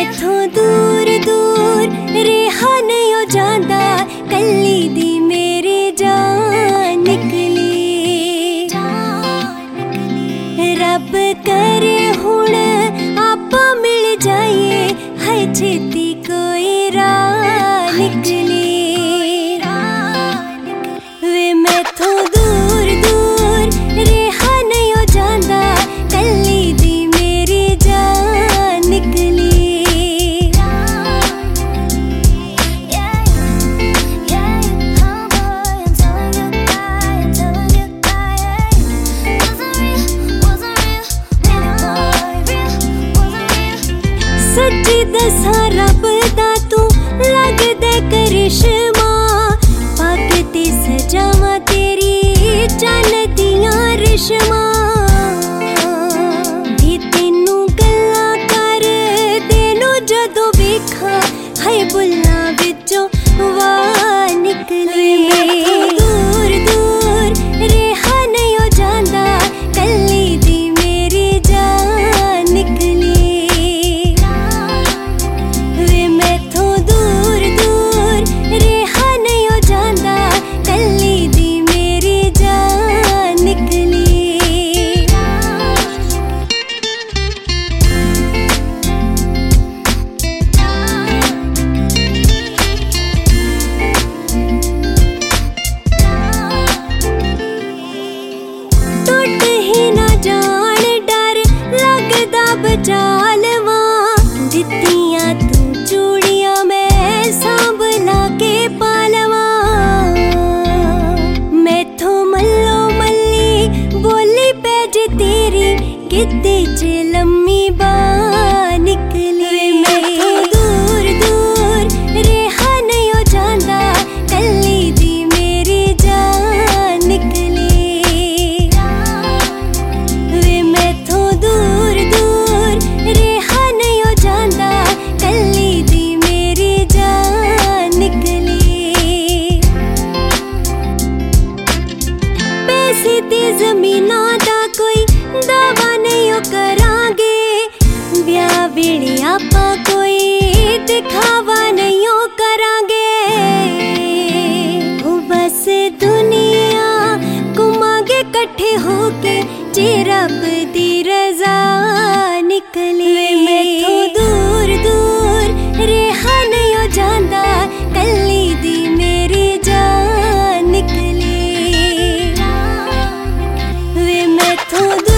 मैथों दूर दूर रेहा नहीं हो जांदा, कल्ली दी मेरी जान निकली। रब करे हुण आपां मिल जाइए, है छेती कोई राह निकली। वे मैथों दूर दूर रेहा नहीं हो जांदा, कल्ली दी मेरी जान निकली। सच्ची दसा रब दा तू लगदे करिश्मा, पाके सजावां तेरी चन्न दियां रिश्मा। दी तेनू गल्लां कर तेनू जदों वेखां, है बुल्लां विचों वाह निकली। दूर दूर रेहा नहीं हो जांदा, कल्ली दी मेरी जान निकली। बचा लवां दित्तियां तू चूड़ियां, मैं सांभला के पालवां। मैथों मल्लो मल्ली बोली पैज तेरी, गिद्दे च लम्मी बांह निकली। मैथों दूर दूर रेहा नहीं हो जांदा, कल्ली दी मेरी जान निकली। वे मैथों दूर दूर रेहा नहीं हो जांदा, कल्ली दी मेरी जान निकली। पैसे ते जमीनां दा कोई दावा नहीं हो करांगे, ब्याह वेले आपां कोई दिखावा नहीं हो करांगे। ओ बस दुनिया घुमांगे कट्ठे होके, जे रब दी रज़ा निकली। मैथों दूर दूर रेहा नहीं हो जांदा, कल्ली दी मेरी जान निकली। वे मैथों